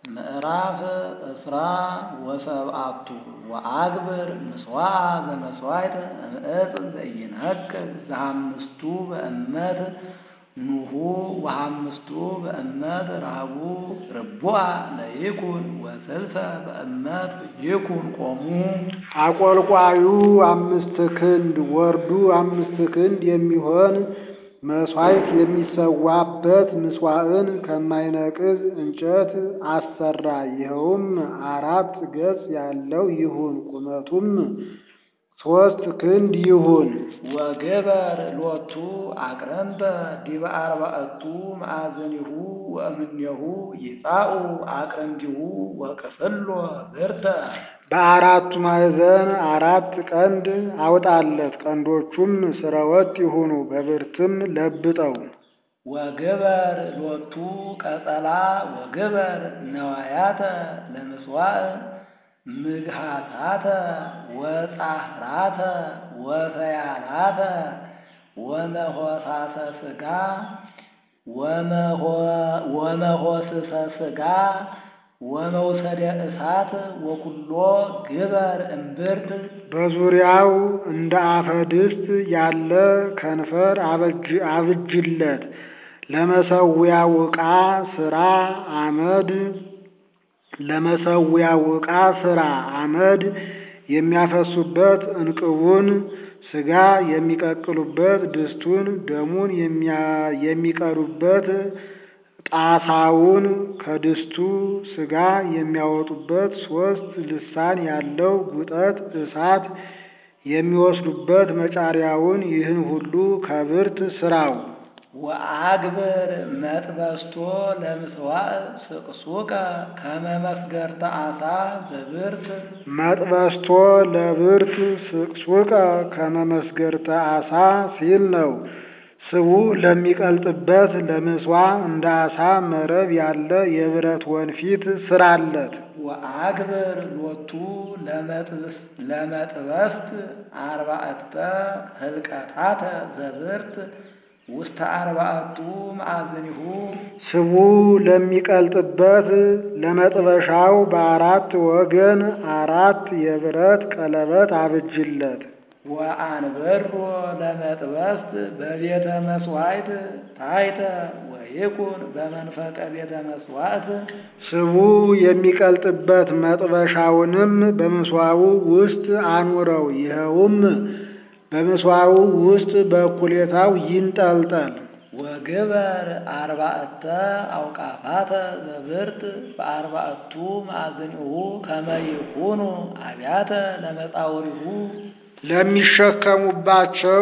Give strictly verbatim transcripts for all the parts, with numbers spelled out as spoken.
ምዕራፍ እስራ ወሰብአቱ ወአግብር ምስዋዕ ዘመስዋዕት እምዕፅ ዘኢይንህክል ዘሐምስቱ በእመት ኑሁ ወሐምስቱ በእመት ረሃቡ ርቡዕ ለይኩን ወስልሰ በእመት ይኩን ቆሙ። አቆልቋዩ አምስት ክንድ ወርዱ አምስት ክንድ የሚሆን መሥዋዕት የሚሰዋበት ምጽዋዕን ከማይነቅዝ እንጨት አሰራ። ይኸውም አራት ገጽ ያለው ይሁን፣ ቁመቱም ሦስት ክንድ ይሁን። ወግበር ሎቱ አቅረንተ ዲበ አርባዕቱ ማዕዘኒሁ ወእምኔሁ ይጻኡ አቅረንቲሁ ወቅፍሎ ብርተ። በአራቱ ማዕዘን አራት ቀንድ አውጣለት፣ ቀንዶቹም ስረወጥ ይሁኑ፣ በብርትም ለብጠው። ወግበር ሎቱ ቀጸላ ወግበር ነዋያተ ለምስዋዕ ምግሃታተ ወጻህራተ ወፈያላተ ወመሆሳሰ ሥጋ ወመሆስሰ ሥጋ ወመውሰደ እሳት ወኩሎ ግበር እምብርት። በዙሪያው እንደ አፈ ድስት ያለ ከንፈር አብጅለት። ለመሠዊያው ዕቃ ሥራ አመድ ለመሠዊያው ዕቃ ሥራ አመድ የሚያፈሱበት እንቅቡን፣ ሥጋ የሚቀቅሉበት ድስቱን፣ ደሙን የሚቀዱበት ጣሳውን፣ ከድስቱ ሥጋ የሚያወጡበት ሦስት ልሳን ያለው ጉጠት እሳት የሚወስዱበት መጫሪያውን፣ ይህን ሁሉ ከብርት ሥራው። ወአግብር መጥበስቶ ለምስዋዕ ስቅሱቀ ከመ መስገርተ ዓሣ ዘብርት። መጥበስቶ ለብርት ስቅሱቀ ከመ መስገርተ ዓሣ ሲል ነው። ስቡ ለሚቀልጥበት ለምስዋዕ እንደ ዓሣ መረብ ያለ የብረት ወንፊት ሥራለት። ወአግብር ሎቱ ለመጥበስት አርባዕተ ህልቀታተ ዘብርት ውስተ አርባዕቱ ማዕዘኒሁ። ስቡ ለሚቀልጥበት ለመጥበሻው በአራት ወገን አራት የብረት ቀለበት አብጅለት። ወአንበሮ ለመጥበስት በቤተ መስዋዕት ታሕተ ወይኩን በመንፈቀ ቤተ መስዋዕት። ስቡ የሚቀልጥበት መጥበሻውንም በምስዋዑ ውስጥ አኑረው፣ ይኸውም በምስዋዑ ውስጥ በእኩሌታው ይንጠልጠል። ወግበር አርባዕተ አውቃፋተ ዘብርት በአርባዕቱ ማዕዘኒሁ ከመ ይኩኑ አብያተ ለመጻውሪሁ። ለሚሸከሙባቸው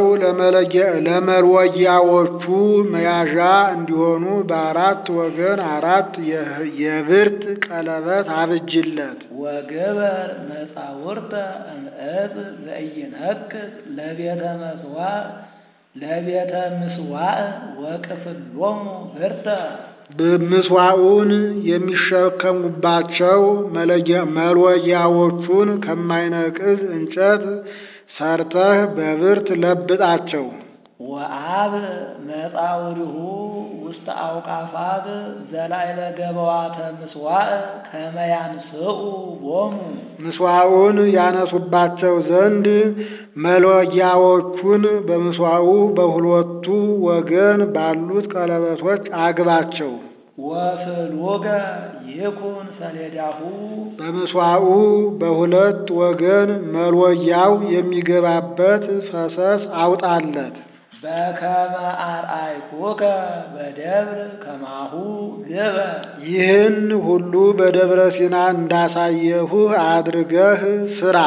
ለመሎጊያዎቹ መያዣ እንዲሆኑ በአራት ወገን አራት የብርት ቀለበት አብጅለት። ወግበር መጻውርተ እምዕፅ ዘኢይንህክል ለቤተ መስዋዕ ለቤተ ምስዋዕ ወቅፍሎሙ ብርተ። ምስዋዑን የሚሸከሙባቸው መሎጊያዎቹን ከማይነቅዝ እንጨት ሰርተህ በብርት ለብጣቸው። ወአብ መጻውሪሁ ውስተ አውቃፋት ዘላዕለ ገበዋተ ምስዋዕ ከመ ያንስኡ ቦሙ። ምስዋዑን ያነሱባቸው ዘንድ መሎጊያዎቹን በምስዋዑ በሁለቱ ወገን ባሉት ቀለበቶች አግባቸው። ወፍሉገ ይኩን ሰሌዳሁ። በምስዋዑ በሁለት ወገን መሎጊያው የሚገባበት ፈሰስ አውጣለት። በከመ አርአይኩከ በደብር ከማሁ ግበር። ይህን ሁሉ በደብረ ሲና እንዳሳየሁህ አድርገህ ሥራ።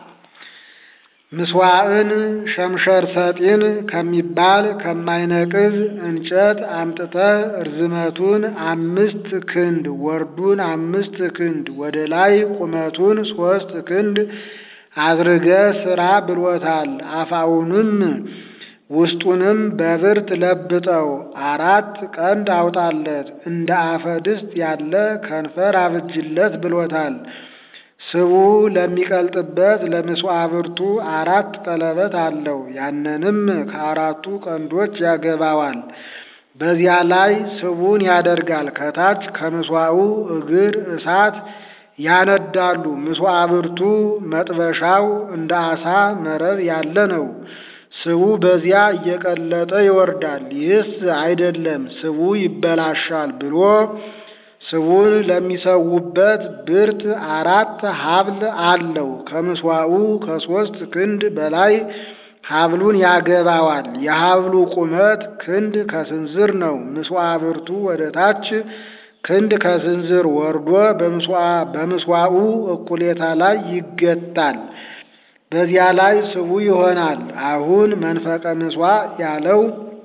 ምስዋዕን ሸምሸር ሰጢን ከሚባል ከማይነቅዝ እንጨት አምጥተህ ርዝመቱን አምስት ክንድ ወርዱን አምስት ክንድ ወደ ላይ ቁመቱን ሦስት ክንድ አድርገህ ሥራ ብሎታል። አፋውንም ውስጡንም በብርት ለብጠው፣ አራት ቀንድ አውጣለት፣ እንደ አፈ ድስት ያለ ከንፈር አብጅለት ብሎታል። ስቡ ለሚቀልጥበት ለምስዋዕብርቱ አራት ቀለበት አለው። ያንንም ከአራቱ ቀንዶች ያገባዋል። በዚያ ላይ ስቡን ያደርጋል። ከታች ከምስዋዑ እግር እሳት ያነዳሉ። ምስዋዕብርቱ መጥበሻው እንደ ዓሣ መረብ ያለ ነው። ስቡ በዚያ እየቀለጠ ይወርዳል። ይህስ አይደለም ስቡ ይበላሻል ብሎ ስቡን ለሚሰውበት ብርት አራት ሀብል አለው። ከምስዋዑ ከሦስት ክንድ በላይ ሀብሉን ያገባዋል። የሀብሉ ቁመት ክንድ ከስንዝር ነው። ምስዋዕብርቱ ወደ ታች ክንድ ከስንዝር ወርዶ በምስዋዑ እኩሌታ ላይ ይገታል። በዚያ ላይ ስቡ ይሆናል። አሁን መንፈቀ ምሥዋዕ ያለው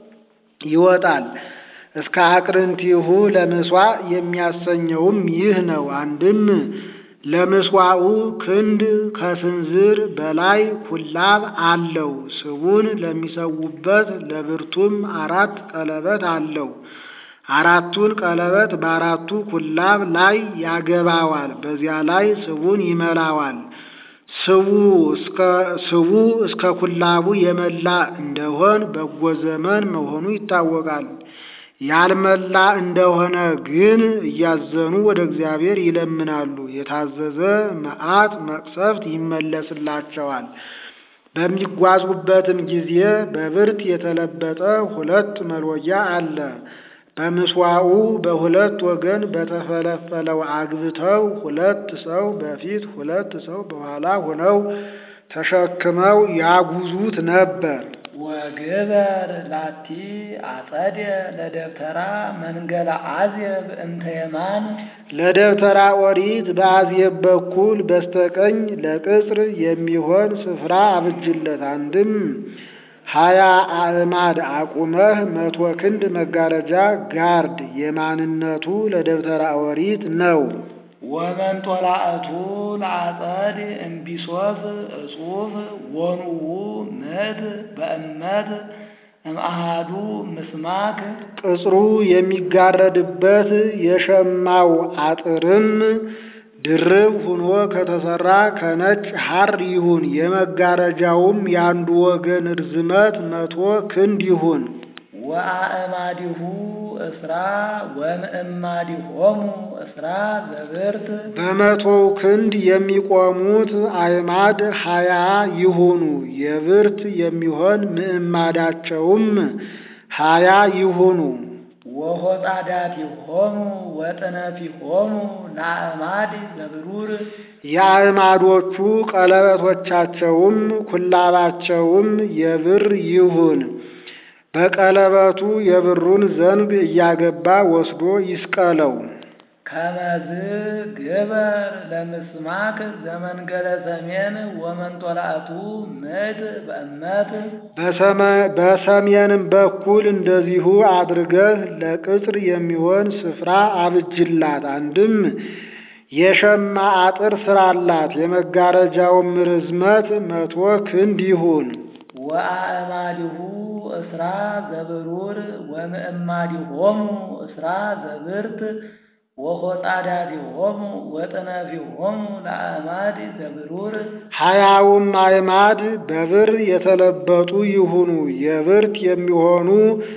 ይወጣል። እስከ አቅርንቲሁ ለምሥዋዕ የሚያሰኘውም ይህ ነው። አንድም ለምሥዋዑ ክንድ ከስንዝር በላይ ኩላብ አለው። ስቡን ለሚሰውበት ለብርቱም አራት ቀለበት አለው። አራቱን ቀለበት በአራቱ ኩላብ ላይ ያገባዋል። በዚያ ላይ ስቡን ይመላዋል። ስቡ እስከ ስቡ እስከ ኩላቡ የመላ እንደሆን በጎ ዘመን መሆኑ ይታወቃል። ያልመላ እንደሆነ ግን እያዘኑ ወደ እግዚአብሔር ይለምናሉ። የታዘዘ መዓት መቅሰፍት ይመለስላቸዋል። በሚጓዙበትም ጊዜ በብርት የተለበጠ ሁለት መሎጊያ አለ። በምስዋዑ በሁለት ወገን በተፈለፈለው አግብተው ሁለት ሰው በፊት ሁለት ሰው በኋላ ሆነው ተሸክመው ያጉዙት ነበር። ወግበር ላቲ አጸደ ለደብተራ መንገለ አዜብ እንተ የማን ለደብተራ ኦሪት በአዜብ በኩል በስተቀኝ ለቅጽር የሚሆን ስፍራ አብጅለት። አንድም ሀያ አዕማድ አቁመህ መቶ ክንድ መጋረጃ ጋርድ። የማንነቱ ለደብተራ ኦሪት ነው። ወመንጦላእቱ ለአጸድ እምቢሶፍ እጹፍ ወንኡ ምት በእመት እምአሃዱ ምስማክ ቅጽሩ የሚጋረድበት የሸማው አጥርም ድርብ ሁኖ ከተሰራ ከነጭ ሐር ይሁን። የመጋረጃውም ያንዱ ወገን ርዝመት መቶ ክንድ ይሁን። ወአእማዲሁ እስራ ወምእማዲሆሙ እስራ ዘብርት በመቶው ክንድ የሚቆሙት አዕማድ ሀያ ይሁኑ። የብርት የሚሆን ምዕማዳቸውም ሀያ ይሁኑ። ወሆጣዳቲሆሙ ወጥነፊሆሙ ለአዕማድ ዘብሩር የአዕማዶቹ ቀለበቶቻቸውም ኩላባቸውም የብር ይሁን። በቀለበቱ የብሩን ዘንግ እያገባ ወስዶ ይስቀለው። ከመዝ ግበር ለምስማክ ዘመንገለ ሰሜን ወመንጦላእቱ ምድ በእመት በሰሜንም በኩል እንደዚሁ አድርገህ ለቅጽር የሚሆን ስፍራ አብጅላት። አንድም የሸማ አጥር ስራላት። የመጋረጃውም ርዝመት መቶ ክንድ ይሁን። ወአእማዲሁ እስራ ዘብሩር ወምእማዲሆሙ እስራ ዘብርት ወሆጣዳቲሆሙ ወጥነፊሆሙ ለአዕማድ ዘብሩር ሀያውም አዕማድ በብር የተለበጡ ይሁኑ። የብርት የሚሆኑ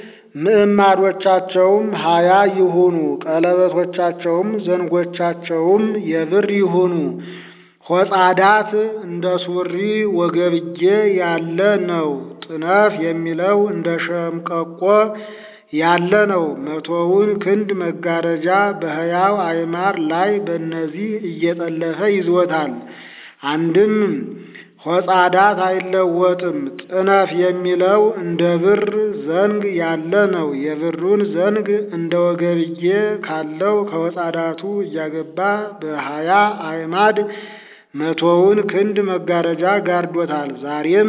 ምዕማዶቻቸውም ሀያ ይሁኑ። ቀለበቶቻቸውም ዘንጎቻቸውም የብር ይሁኑ። ሆጣዳት እንደ ሱሪ ወገብጌ ያለ ነው። ጥነፍ የሚለው እንደ ሸምቀቆ ያለ ነው። መቶውን ክንድ መጋረጃ በሕያው አዕማድ ላይ በእነዚህ እየጠለፈ ይዞታል። አንድም ሆጣዳት አይለወጥም። ጥነፍ የሚለው እንደ ብር ዘንግ ያለ ነው። የብሩን ዘንግ እንደ ወገብጌ ካለው ከሆጣዳቱ እያገባ በሀያ አዕማድ መቶውን ክንድ መጋረጃ ጋርዶታል። ዛሬም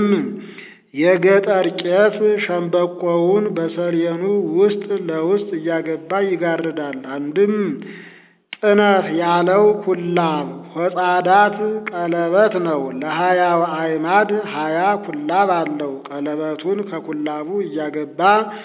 የገጠር ቄስ ሸምበቆውን በሰሌኑ ውስጥ ለውስጥ እያገባ ይጋርዳል። አንድም ጥነፍ ያለው ኩላብ ሆጣዳት ቀለበት ነው። ለሀያው አዕማድ ሀያ ኩላብ አለው። ቀለበቱን ከኩላቡ እያገባ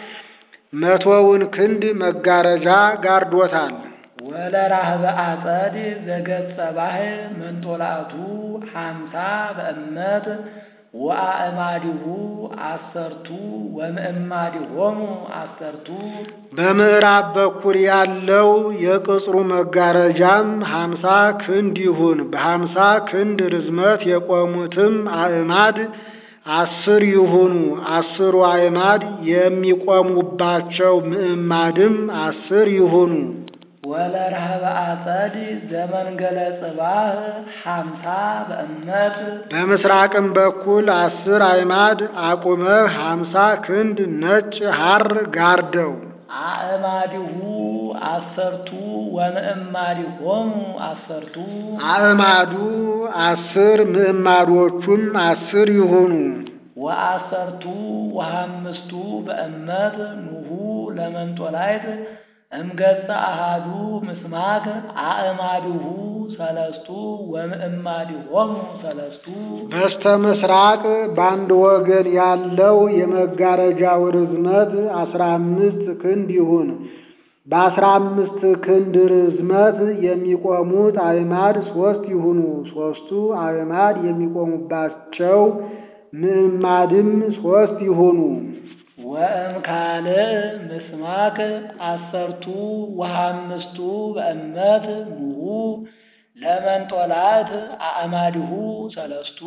መቶውን ክንድ መጋረጃ ጋርዶታል። ወለራህበ አጸድ ዘገጸ ባሕር መንጦላእቱ ሀምሳ በእመት ወአእማዲሁ አሰርቱ ወምእማዲሆሙ አሰርቱ በምዕራብ በኩል ያለው የቅጽሩ መጋረጃም ሀምሳ ክንድ ይሁን። በሀምሳ ክንድ ርዝመት የቆሙትም አዕማድ አስር ይሁኑ። አስሩ አዕማድ የሚቆሙባቸው ምዕማድም አስር ይሁኑ። ወለረህበ አጸድ ዘመንገለ ጽባህ ሀምሳ በእመት በምስራቅም በኩል አስር አዕማድ አቁመህ ሀምሳ ክንድ ነጭ ሐር ጋርደው። አእማዲሁ አሰርቱ ወምእማዲሆሙ አሰርቱ አዕማዱ አስር ምዕማዶቹም አስር ይሁኑ። ወአሰርቱ ወሐምስቱ በእመት ኑሁ ለመንጦላይት እምገጸ አሃዱ ምስማክ አእማዲሁ ሰለስቱ ወምእማዲሆሙ ሰለስቱ በስተ ምስራቅ በአንድ ወገን ያለው የመጋረጃው ርዝመት አስራ አምስት ክንድ ይሁን። በአስራ አምስት ክንድ ርዝመት የሚቆሙት አዕማድ ሶስት ይሁኑ። ሶስቱ አዕማድ የሚቆሙባቸው ምዕማድም ሶስት ይሁኑ። ወእምካልእ ምስማክ አሰርቱ ወሐምስቱ በእመት ኑሁ ለመንጦላዕት አእማዲሁ ሰለስቱ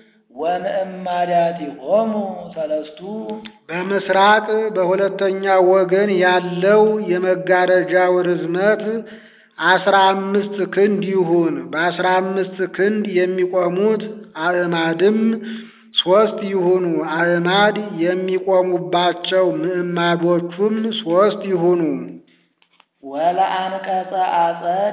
ወምእማዳቲሆሙ ሰለስቱ በምስራቅ በሁለተኛ ወገን ያለው የመጋረጃው ርዝመት አስራ አምስት ክንድ ይሁን። በአስራ አምስት ክንድ የሚቆሙት አዕማድም ሶስት ይሁኑ። አዕማድ የሚቆሙባቸው ምዕማዶቹም ሶስት ይሁኑ። ወለአንቀጸ አጸድ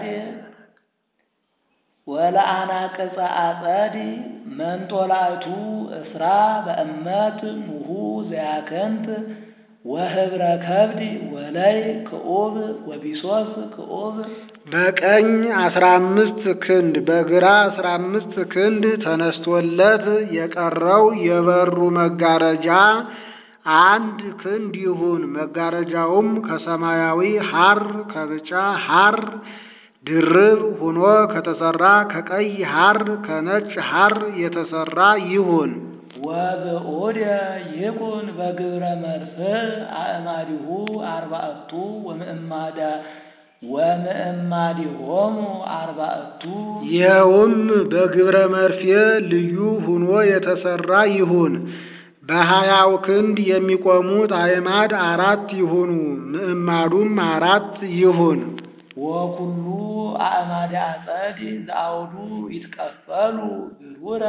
ወለአናቅጸ አጸድ መንጦላዕቱ እስራ በእመት ኑሁ ዘያከንት ወህብረ ከብድ ወላይ ክዑብ ወቢሶስ ክዑብ በቀኝ አስራ አምስት ክንድ በግራ አስራ አምስት ክንድ ተነስቶለት የቀረው የበሩ መጋረጃ አንድ ክንድ ይሁን። መጋረጃውም ከሰማያዊ ሐር ከብጫ ሐር ድርብ ሆኖ ከተሰራ ከቀይ ሐር ከነጭ ሐር የተሰራ ይሁን። ወብዑድ ይኩን በግብረ መርፍእ አእማዲሁ አርባዕቱ ወምእማዳ ወምእማዲሆሙ አርባዕቱ ይኸውም በግብረ መርፌ ልዩ ሆኖ የተሰራ ይሁን። በሀያው ክንድ የሚቆሙት አዕማድ አራት ይሁኑ። ምዕማዱም አራት ይሁን። ወኩሉ አእማደ አጸድ ዘአውዱ ይትቀፈሉ ብሩረ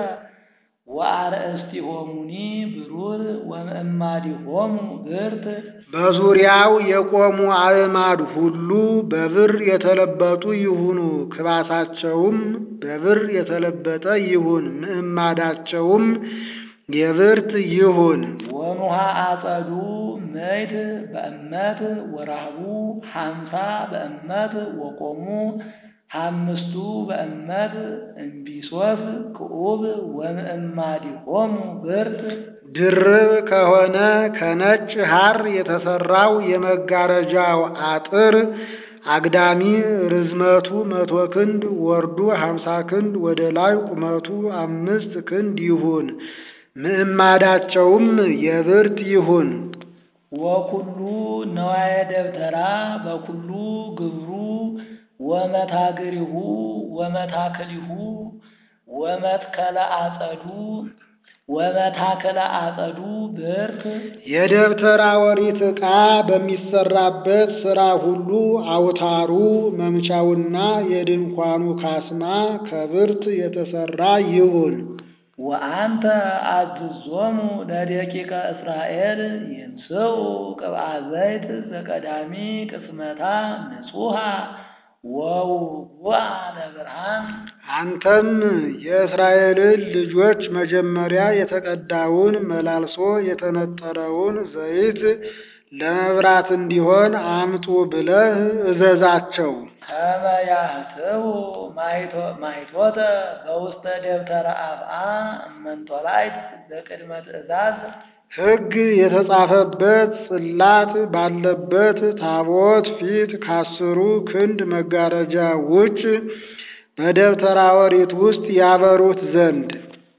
ወአርእስቲሆሙኒ ብሩር ወምእማዲሆሙ ብርት በዙሪያው የቆሙ አዕማድ ሁሉ በብር የተለበጡ ይሁኑ። ክባሳቸውም በብር የተለበጠ ይሁን። ምዕማዳቸውም የብርት ይሁን። ወኑሃ አጸዱ ምዕት በእመት ወራህቡ ሀምሳ በእመት ወቆሙ ሐምስቱ በእመት እምቢሶስ ክዑብ ወምእማዲሆሙ ብርት ድርብ ከሆነ ከነጭ ሐር የተሰራው የመጋረጃው አጥር አግዳሚ ርዝመቱ መቶ ክንድ ወርዱ ሀምሳ ክንድ ወደ ላይ ቁመቱ አምስት ክንድ ይሁን። ምዕማዳቸውም የብርት ይሁን። ወኩሉ ነዋየ ደብተራ በኩሉ ግብሩ ወመታግሪሁ ወመታክሊሁ ወመትከለ አጸዱ ወመታከለ አጸዱ ብርት የደብተራ ኦሪት ዕቃ በሚሰራበት ሥራ ሁሉ አውታሩ መምቻውና የድንኳኑ ካስማ ከብርት የተሰራ ይሁን። ወአንተ አዝዞሙ ለደቂቀ እስራኤል ይንስኡ ቅብአ ዘይት ዘቀዳሚ ቅስመታ ንጹሃ ወውጉአ ለብርሃን አንተም የእስራኤልን ልጆች መጀመሪያ የተቀዳውን መላልሶ የተነጠረውን ዘይት ለመብራት እንዲሆን አምጡ ብለህ እዘዛቸው። ከመ ያህስቡ ማይቶተ በውስተ ደብተራ አፍአ እመንጦላዕት ዘቅድመ ትእዛዝ ሕግ የተጻፈበት ጽላት ባለበት ታቦት ፊት ከአስሩ ክንድ መጋረጃ ውጭ በደብተራ ኦሪት ውስጥ ያበሩት ዘንድ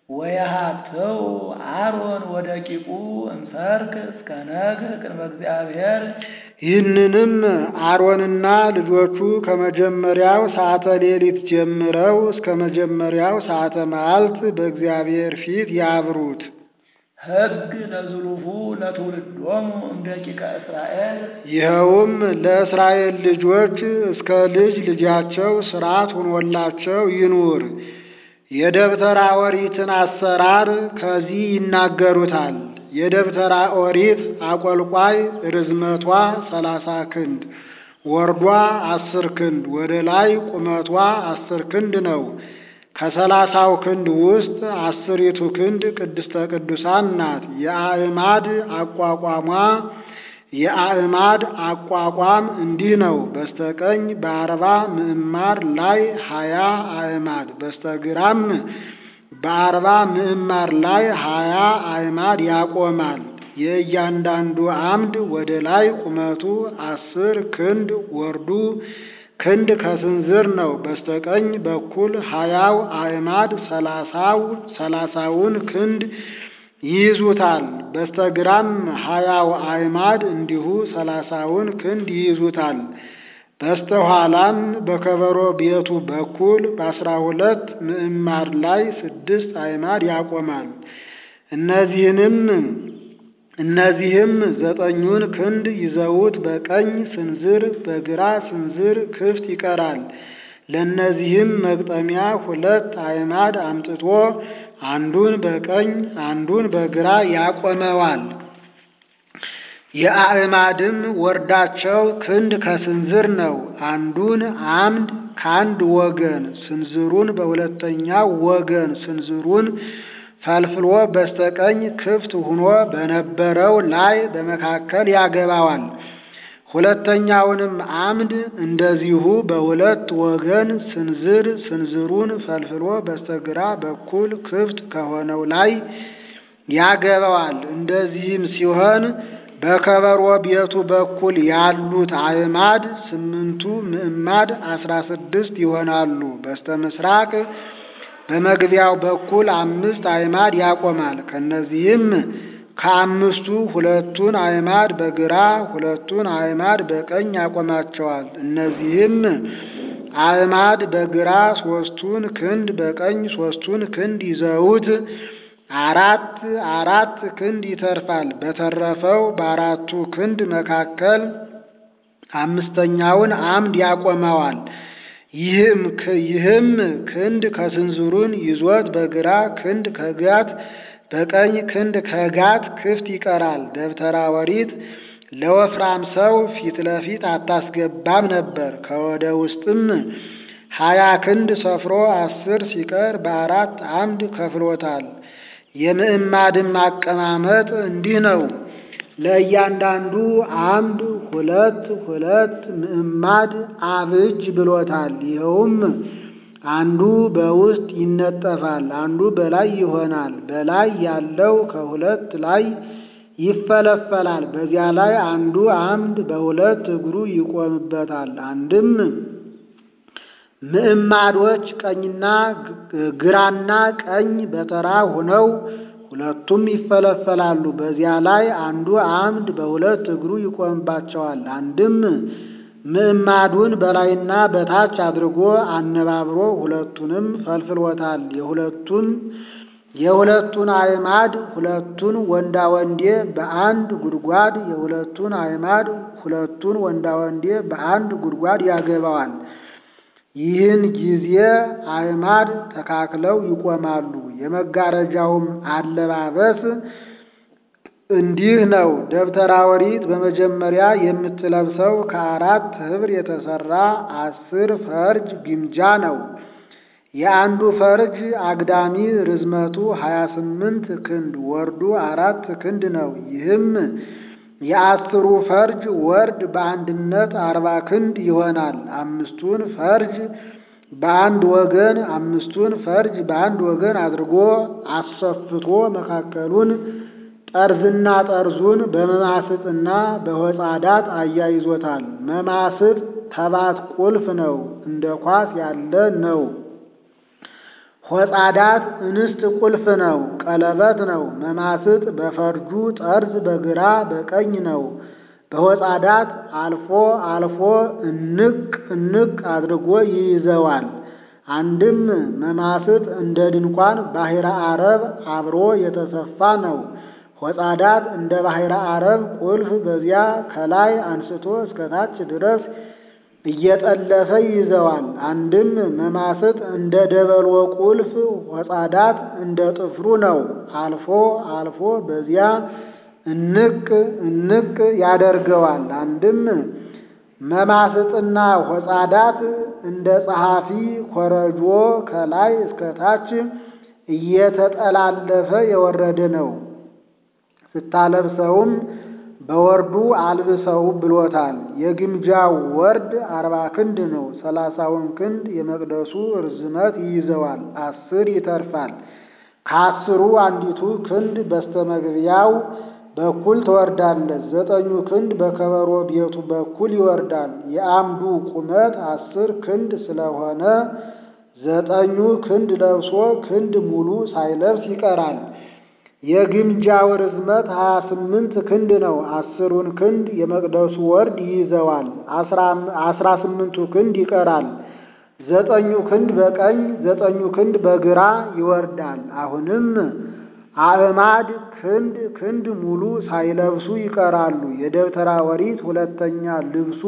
ወየሃትው አሮን ወደቂቁ እምሰርክ እስከ ነግህ ቅድመ እግዚአብሔር። ይህንንም አሮንና ልጆቹ ከመጀመሪያው ሰዓተ ሌሊት ጀምረው እስከ መጀመሪያው ሰዓተ መዓልት በእግዚአብሔር ፊት ያብሩት። ሕግ ለዝሉፉ ለትውልዶሙ እምደቂቀ እስራኤል። ይኸውም ለእስራኤል ልጆች እስከ ልጅ ልጃቸው ሥርዓት ሆኖላቸው ይኑር። የደብተራ ኦሪትን አሰራር ከዚህ ይናገሩታል። የደብተራ ኦሪት አቆልቋይ ርዝመቷ ሰላሳ ክንድ ወርዷ አስር ክንድ ወደ ላይ ቁመቷ አስር ክንድ ነው። ከሰላሳው ክንድ ውስጥ አስሪቱ ክንድ ቅድስተ ቅዱሳን ናት። የአዕማድ አቋቋሟ የአዕማድ አቋቋም እንዲህ ነው። በስተቀኝ በአርባ ምዕማር ላይ ሀያ አዕማድ በስተግራም በአርባ ምዕማር ላይ ሀያ አዕማድ ያቆማል። የእያንዳንዱ አምድ ወደ ላይ ቁመቱ አስር ክንድ ወርዱ ክንድ ከስንዝር ነው። በስተቀኝ በኩል ሀያው አዕማድ ሰላሳው ሰላሳውን ክንድ ይይዙታል። በስተግራም ሀያው አዕማድ እንዲሁ ሰላሳውን ክንድ ይይዙታል። በስተኋላም በከበሮ ቤቱ በኩል በአስራ ሁለት ምዕማር ላይ ስድስት አዕማድ ያቆማል። እነዚህንም እነዚህም ዘጠኙን ክንድ ይዘውት በቀኝ ስንዝር በግራ ስንዝር ክፍት ይቀራል። ለእነዚህም መግጠሚያ ሁለት አዕማድ አምጥቶ አንዱን በቀኝ አንዱን በግራ ያቆመዋል። የአዕማድም ወርዳቸው ክንድ ከስንዝር ነው። አንዱን አምድ ከአንድ ወገን ስንዝሩን በሁለተኛው ወገን ስንዝሩን ፈልፍሎ በስተቀኝ ክፍት ሆኖ በነበረው ላይ በመካከል ያገባዋል። ሁለተኛውንም አምድ እንደዚሁ በሁለት ወገን ስንዝር ስንዝሩን ፈልፍሎ በስተግራ በኩል ክፍት ከሆነው ላይ ያገባዋል። እንደዚህም ሲሆን በከበሮ ቤቱ በኩል ያሉት አዕማድ ስምንቱ ምዕማድ አስራ ስድስት ይሆናሉ። በስተምስራቅ በመግቢያው በኩል አምስት አዕማድ ያቆማል። ከነዚህም ከአምስቱ ሁለቱን አዕማድ በግራ ሁለቱን አዕማድ በቀኝ ያቆማቸዋል። እነዚህም አዕማድ በግራ ሶስቱን ክንድ በቀኝ ሶስቱን ክንድ ይዘውት አራት አራት ክንድ ይተርፋል። በተረፈው በአራቱ ክንድ መካከል አምስተኛውን አምድ ያቆመዋል። ይህም ይህም ክንድ ከስንዝሩን ይዞት በግራ ክንድ ከጋት በቀኝ ክንድ ከጋት ክፍት ይቀራል። ደብተራ ኦሪት ለወፍራም ሰው ፊት ለፊት አታስገባም ነበር። ከወደ ውስጥም ሀያ ክንድ ሰፍሮ አስር ሲቀር በአራት አምድ ከፍሎታል። የምዕማድም አቀማመጥ እንዲህ ነው። ለእያንዳንዱ አምድ ሁለት ሁለት ምዕማድ አብጅ ብሎታል። ይኸውም አንዱ በውስጥ ይነጠፋል፣ አንዱ በላይ ይሆናል። በላይ ያለው ከሁለት ላይ ይፈለፈላል። በዚያ ላይ አንዱ አምድ በሁለት እግሩ ይቆምበታል። አንድም ምዕማዶች ቀኝና ግራና ቀኝ በተራ ሆነው ሁለቱም ይፈለፈላሉ። በዚያ ላይ አንዱ አምድ በሁለት እግሩ ይቆምባቸዋል። አንድም ምዕማዱን በላይና በታች አድርጎ አነባብሮ ሁለቱንም ፈልፍሎታል። የሁለቱን የሁለቱን አዕማድ ሁለቱን ወንዳ ወንዴ በአንድ ጉድጓድ የሁለቱን አዕማድ ሁለቱን ወንዳ ወንዴ በአንድ ጉድጓድ ያገባዋል። ይህን ጊዜ አዕማድ ተካክለው ይቆማሉ። የመጋረጃውም አለባበስ እንዲህ ነው። ደብተራ ኦሪት በመጀመሪያ የምትለብሰው ከአራት ኅብር የተሰራ አስር ፈርጅ ግምጃ ነው። የአንዱ ፈርጅ አግዳሚ ርዝመቱ ሀያ ስምንት ክንድ ወርዱ አራት ክንድ ነው። ይህም የአስሩ ፈርጅ ወርድ በአንድነት አርባ ክንድ ይሆናል። አምስቱን ፈርጅ በአንድ ወገን አምስቱን ፈርጅ በአንድ ወገን አድርጎ አሰፍቶ መካከሉን ጠርዝና ጠርዙን በመማስጥና በሆጻዳት አያይዞታል። መማስጥ ተባት ቁልፍ ነው፣ እንደ ኳስ ያለ ነው። ሆጻዳት እንስት ቁልፍ ነው፣ ቀለበት ነው። መማስጥ በፈርጁ ጠርዝ በግራ በቀኝ ነው። በሆጻዳት አልፎ አልፎ እንቅ እንቅ አድርጎ ይይዘዋል። አንድም መማስጥ እንደ ድንኳን ባሕረ ዓረብ አብሮ የተሰፋ ነው። ሆጻዳት እንደ ባሕረ ዓረብ ቁልፍ በዚያ ከላይ አንስቶ እስከ ታች ድረስ እየጠለፈ ይይዘዋል። አንድም መማስጥ እንደ ደበሎ ቁልፍ፣ ሆጻዳት እንደ ጥፍሩ ነው። አልፎ አልፎ በዚያ እንቅ እንቅ ያደርገዋል። አንድም መማስጥና ሆጻዳት እንደ ጸሐፊ ኮረጆ ከላይ እስከ ታች እየተጠላለፈ የወረደ ነው። ስታለብሰውም በወርዱ አልብሰው ብሎታል። የግምጃው ወርድ አርባ ክንድ ነው። ሰላሳውን ክንድ የመቅደሱ ርዝመት ይይዘዋል። አስር ይተርፋል። ከአስሩ አንዲቱ ክንድ በስተመግቢያው በኩል ትወርዳለች። ዘጠኙ ክንድ በከበሮ ቤቱ በኩል ይወርዳል። የአምዱ ቁመት አስር ክንድ ስለሆነ ዘጠኙ ክንድ ለብሶ ክንድ ሙሉ ሳይለብስ ይቀራል። የግምጃው ርዝመት ሀያ ስምንት ክንድ ነው። አስሩን ክንድ የመቅደሱ ወርድ ይይዘዋል። አስራ ስምንቱ ክንድ ይቀራል። ዘጠኙ ክንድ በቀኝ ዘጠኙ ክንድ በግራ ይወርዳል። አሁንም አዕማድ ክንድ ክንድ ሙሉ ሳይለብሱ ይቀራሉ። የደብተራ ኦሪት ሁለተኛ ልብሱ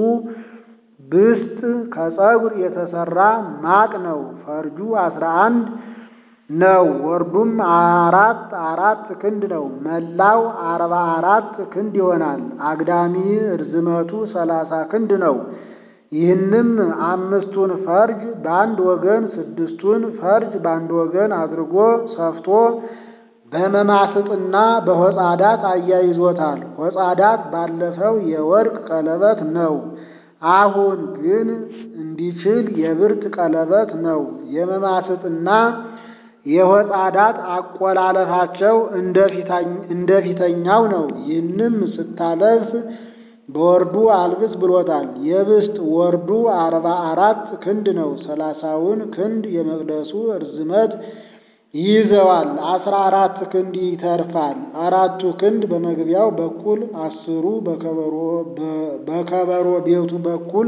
ብስት ከፀጉር የተሰራ ማቅ ነው። ፈርጁ አስራ አንድ ነው። ወርዱም አራት አራት ክንድ ነው። መላው አርባ አራት ክንድ ይሆናል። አግዳሚ ርዝመቱ ሰላሳ ክንድ ነው። ይህንም አምስቱን ፈርጅ በአንድ ወገን ስድስቱን ፈርጅ በአንድ ወገን አድርጎ ሰፍቶ በመማስጥና በሆጻዳት አያይዞታል። ሆጻዳት ባለፈው የወርቅ ቀለበት ነው። አሁን ግን እንዲችል የብርት ቀለበት ነው። የመማስጥና የሆጻዳት አቆላለፋቸው እንደ ፊተኛው ነው። ይህንም ስታለብስ በወርዱ አልብስ ብሎታል። የብስት ወርዱ አርባ አራት ክንድ ነው። ሰላሳውን ክንድ የመቅደሱ ርዝመት ይይዘዋል። አስራ አራት ክንድ ይተርፋል። አራቱ ክንድ በመግቢያው በኩል፣ አስሩ በከበሮ ቤቱ በኩል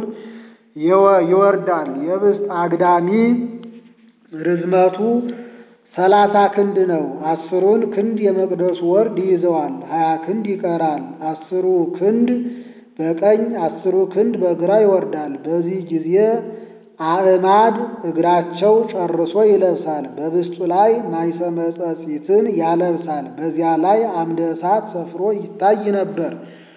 ይወርዳል። የብስት አግዳሚ ርዝመቱ ሰላሳ ክንድ ነው። አስሩን ክንድ የመቅደሱ ወርድ ይይዘዋል። ሀያ ክንድ ይቀራል። አስሩ ክንድ በቀኝ አስሩ ክንድ በግራ ይወርዳል። በዚህ ጊዜ አዕማድ እግራቸው ጨርሶ ይለብሳል። በብስጡ ላይ ማይሰመ ጸጺትን ያለብሳል። በዚያ ላይ አምደ እሳት ሰፍሮ ይታይ ነበር።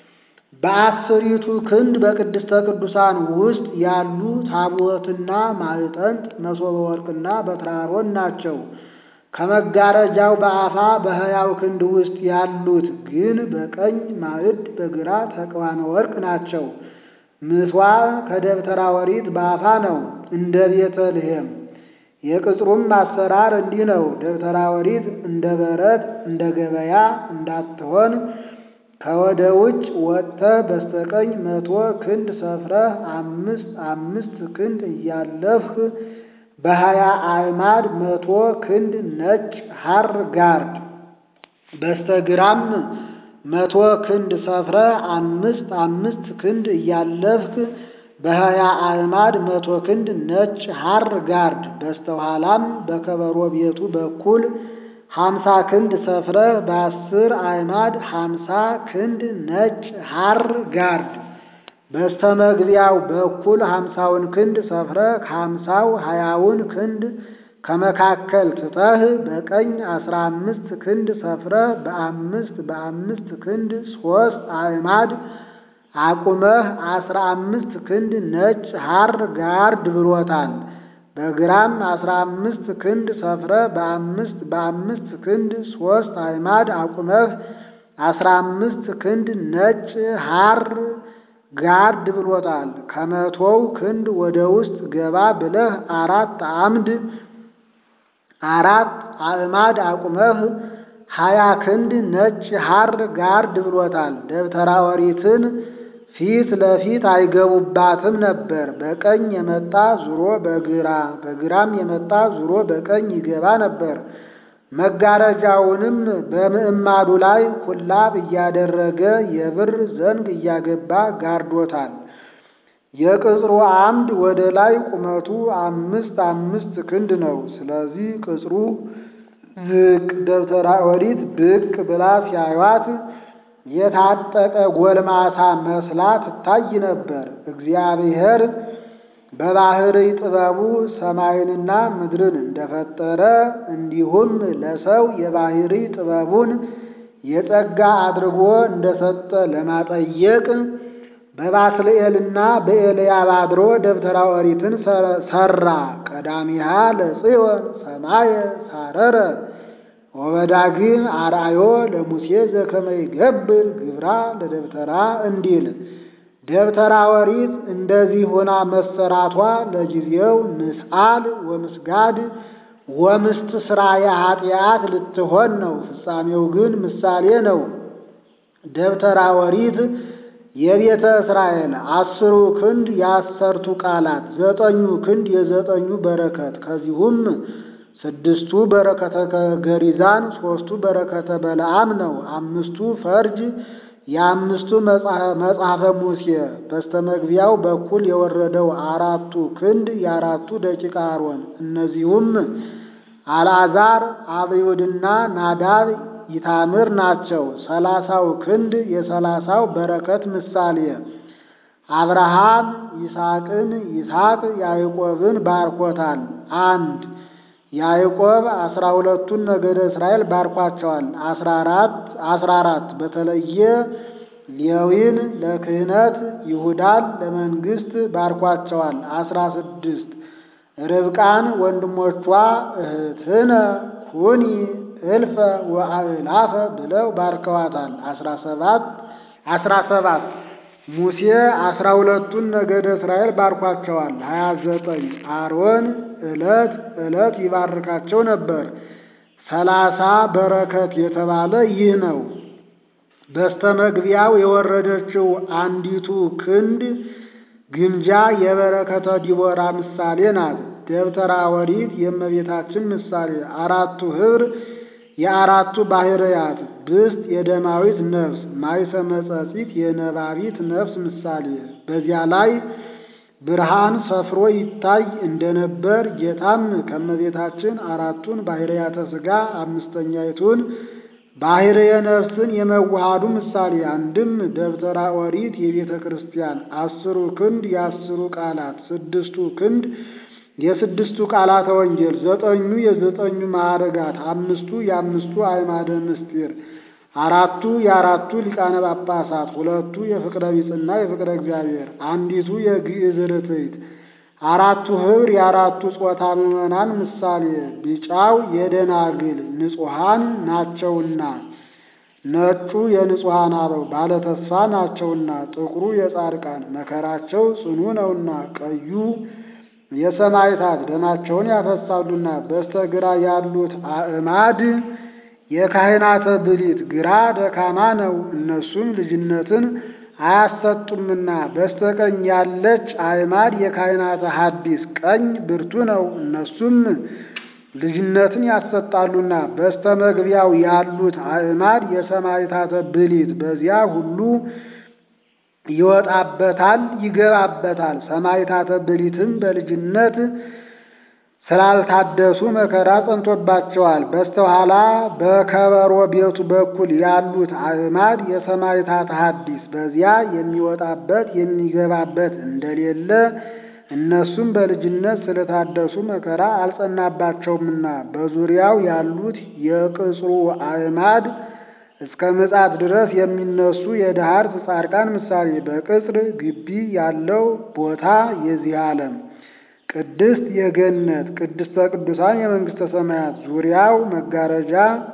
በአስሪቱ ክንድ በቅድስተ ቅዱሳን ውስጥ ያሉ ታቦትና ማዕጠንት መሶበ ወርቅና በትረ አሮን ናቸው። ከመጋረጃው በአፋ በሀያው ክንድ ውስጥ ያሉት ግን በቀኝ ማዕድ በግራ ተቅባነ ወርቅ ናቸው። ምሥዋዕ ከደብተራ ኦሪት በአፋ ነው፣ እንደ ቤተልሔም። የቅጽሩም አሰራር እንዲህ ነው። ደብተራ ኦሪት እንደ በረት እንደ ገበያ እንዳትሆን ከወደ ውጭ ወጥተህ በስተቀኝ መቶ ክንድ ሰፍረህ አምስት አምስት ክንድ እያለፍህ በሀያ አዕማድ መቶ ክንድ ነጭ ሐር ጋርድ፣ በስተግራም መቶ ክንድ ሰፍረህ አምስት አምስት ክንድ እያለፍህ በሀያ አዕማድ መቶ ክንድ ነጭ ሐር ጋርድ፣ በስተኋላም በከበሮ ቤቱ በኩል ሀምሳ ክንድ ሰፍረህ በአስር አዕማድ ሀምሳ ክንድ ነጭ ሐር ጋርድ፣ በስተመግቢያው በኩል ሀምሳውን ክንድ ሰፍረህ ከሀምሳው ሀያውን ክንድ ከመካከል ትተህ በቀኝ አስራ አምስት ክንድ ሰፍረህ በአምስት በአምስት ክንድ ሦስት አዕማድ አቁመህ አስራ አምስት ክንድ ነጭ ሐር ጋርድ ብሎታል። በግራም አስራ አምስት ክንድ ሰፍረህ በአምስት በአምስት ክንድ ሦስት አዕማድ አቁመህ አስራ አምስት ክንድ ነጭ ሐር ጋርድ ብሎታል። ከመቶው ክንድ ወደ ውስጥ ገባ ብለህ አራት አምድ አራት አዕማድ አቁመህ ሀያ ክንድ ነጭ ሐር ጋርድ ብሎታል። ደብተራ ኦሪትን ፊት ለፊት አይገቡባትም ነበር። በቀኝ የመጣ ዙሮ በግራ በግራም የመጣ ዙሮ በቀኝ ይገባ ነበር። መጋረጃውንም በምዕማዱ ላይ ኩላብ እያደረገ የብር ዘንግ እያገባ ጋርዶታል። የቅጽሩ አምድ ወደ ላይ ቁመቱ አምስት አምስት ክንድ ነው። ስለዚህ ቅጽሩ ዝቅ ደብተራ ኦሪት ብቅ ብላ ሲያዩት የታጠቀ ጎልማሳ መስላ ትታይ ነበር። እግዚአብሔር በባህርይ ጥበቡ ሰማይንና ምድርን እንደፈጠረ እንዲሁም ለሰው የባህርይ ጥበቡን የጸጋ አድርጎ እንደሰጠ ለማጠየቅ በባስልኤልና በኤልያብ አድሮ ደብተራ ኦሪትን ሰራ። ቀዳሚሃ ለጽዮን ሰማየ ሳረረ ወበዳግም አርአዮ ለሙሴ ዘከመ ይገብር ግብራ ለደብተራ እንዲል ደብተራ ኦሪት እንደዚህ ሆና መሰራቷ ለጊዜው ምስአል ወምስጋድ ወምስት ስራየ ኃጢአት ልትሆን ነው። ፍጻሜው ግን ምሳሌ ነው። ደብተራ ኦሪት የቤተ እስራኤል አስሩ ክንድ የአሰርቱ ቃላት፣ ዘጠኙ ክንድ የዘጠኙ በረከት፣ ከዚሁም ስድስቱ በረከተ ገሪዛን፣ ሶስቱ በረከተ በለዓም ነው። አምስቱ ፈርጅ የአምስቱ መጽሐፈ ሙሴ፣ በስተመግቢያው በኩል የወረደው አራቱ ክንድ የአራቱ ደቂቀ አሮን፣ እነዚሁም አልዓዛር አብዩድና ናዳብ ይታምር ናቸው። ሰላሳው ክንድ የሰላሳው በረከት ምሳሌ አብርሃም ይስሐቅን ይስሐቅ ያዕቆብን ባርኮታል። አንድ ያዕቆብ አስራ ሁለቱን ነገደ እስራኤል ባርኳቸዋል። አስራ አራት አስራ አራት በተለየ ሌዊን ለክህነት ይሁዳን ለመንግስት ባርኳቸዋል። አስራ ስድስት ርብቃን ወንድሞቿ እህትነ ሁኒ እልፈ ወአእላፈ ብለው ባርከዋታል። አስራ ሰባት አስራ ሰባት ሙሴ አስራ ሁለቱን ነገደ እስራኤል ባርኳቸዋል። ሀያ ዘጠኝ አሮን ዕለት ዕለት ይባርካቸው ነበር። ሰላሳ በረከት የተባለ ይህ ነው። በስተመግቢያው የወረደችው አንዲቱ ክንድ ግምጃ የበረከተ ዲቦራ ምሳሌ ናት። ደብተራ ኦሪት የእመቤታችን ምሳሌ፣ አራቱ ኅብር የአራቱ ባህርያት፣ ብስት የደማዊት ነፍስ፣ ማይሰመ ጸጺት የነባቢት ነፍስ ምሳሌ። በዚያ ላይ ብርሃን ሰፍሮ ይታይ እንደነበር ጌታም ከእመቤታችን አራቱን ባህርያተ ሥጋ አምስተኛይቱን ባህርየ ነፍስን የመዋሃዱ ምሳሌ። አንድም ደብተራ ኦሪት የቤተ ክርስቲያን አስሩ ክንድ የአስሩ ቃላት፣ ስድስቱ ክንድ የስድስቱ ቃላተ ወንጌል፣ ዘጠኙ የዘጠኙ ማዕረጋት፣ አምስቱ የአምስቱ አዕማደ ምስጢር፣ አራቱ የአራቱ ሊቃነ ጳጳሳት፣ ሁለቱ የፍቅረ ቢጽና የፍቅረ እግዚአብሔር፣ አንዲቱ የግዕዝ ርትዕት፣ አራቱ ኅብር የአራቱ ጾታ ምዕመናን ምሳሌ። ቢጫው የደናግል ንጹሐን ናቸውና፣ ነጩ የንጹሐን አበው ባለተስፋ ናቸውና፣ ጥቁሩ የጻድቃን መከራቸው ጽኑ ነውና፣ ቀዩ የሰማዕታት ደማቸውን ያፈሳሉና፣ በስተግራ ያሉት አዕማድ የካህናተ ብሊት ግራ ደካማ ነው፣ እነሱም ልጅነትን አያሰጡምና፣ በስተቀኝ ያለች አዕማድ የካህናተ ሐዲስ ቀኝ ብርቱ ነው፣ እነሱም ልጅነትን ያሰጣሉና፣ በስተመግቢያው ያሉት አዕማድ የሰማዕታተ ብሊት በዚያ ሁሉ ይወጣበታል ይገባበታል። ሰማዕታተ ብሊትም በልጅነት ስላልታደሱ መከራ ጸንቶባቸዋል። በስተኋላ በከበሮ ቤቱ በኩል ያሉት አዕማድ የሰማዕታተ ሐዲስ በዚያ የሚወጣበት የሚገባበት እንደሌለ እነሱም በልጅነት ስለታደሱ መከራ አልጸናባቸውምና፣ በዙሪያው ያሉት የቅጽሩ አዕማድ እስከ ምጽአት ድረስ የሚነሱ የዳህርት ጻድቃን ምሳሌ። በቅጽር ግቢ ያለው ቦታ የዚህ ዓለም ቅድስት የገነት ቅድስተ ቅዱሳን የመንግሥተ ሰማያት ዙሪያው መጋረጃ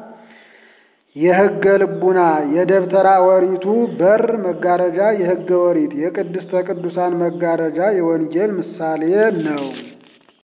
የሕገ ልቡና የደብተራ ኦሪቱ በር መጋረጃ የሕገ ኦሪት የቅድስተ ቅዱሳን መጋረጃ የወንጌል ምሳሌ ነው።